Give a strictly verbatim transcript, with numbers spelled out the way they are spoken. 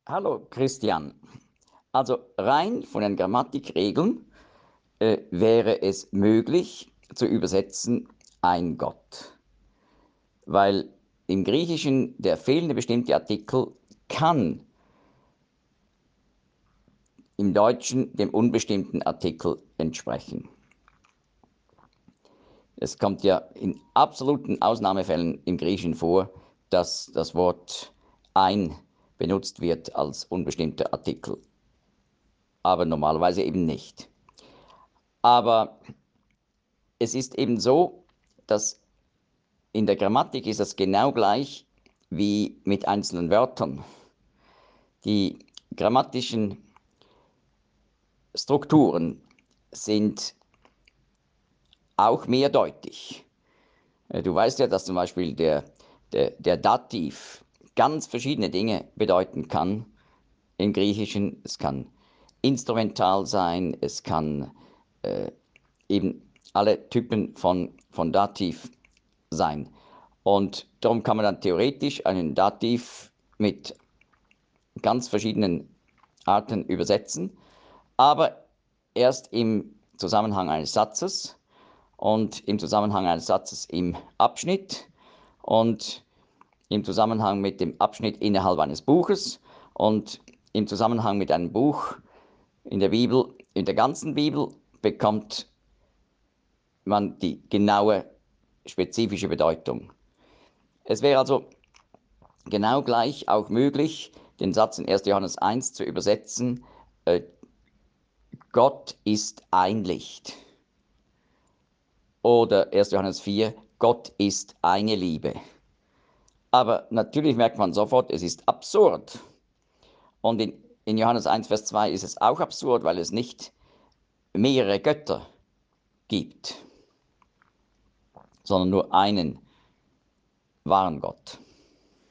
Hallo Christian. Also rein von den Grammatikregeln äh, wäre es möglich zu übersetzen ein Gott, weil im Griechischen der fehlende bestimmte Artikel kann im Deutschen dem unbestimmten Artikel entsprechen. Es kommt ja in absoluten Ausnahmefällen im Griechischen vor, dass das Wort ein benutzt wird als unbestimmter Artikel, aber normalerweise eben nicht. Aber es ist eben so, dass in der Grammatik ist das genau gleich wie mit einzelnen Wörtern. Die grammatischen Strukturen sind auch mehrdeutig. Äh, Du weißt ja, dass zum Beispiel der, der, der Dativ ganz verschiedene Dinge bedeuten kann im Griechischen. Es kann instrumental sein, es kann äh, eben alle Typen von, von Dativ sein. Und darum kann man dann theoretisch einen Dativ mit ganz verschiedenen Arten übersetzen, aber erst im Zusammenhang eines Satzes und im Zusammenhang eines Satzes im Abschnitt und im Zusammenhang mit dem Abschnitt innerhalb eines Buches und im Zusammenhang mit einem Buch in der Bibel, in der ganzen Bibel bekommt man die genaue spezifische Bedeutung. Es wäre also genau gleich auch möglich, den Satz in erster Johannes eins zu übersetzen, äh, Gott ist ein Licht. Oder erster Johannes vier, Gott ist eine Liebe. Aber natürlich merkt man sofort, es ist absurd. Und in, in Johannes eins, Vers zwei ist es auch absurd, weil es nicht mehrere Götter gibt, sondern nur einen wahren Gott.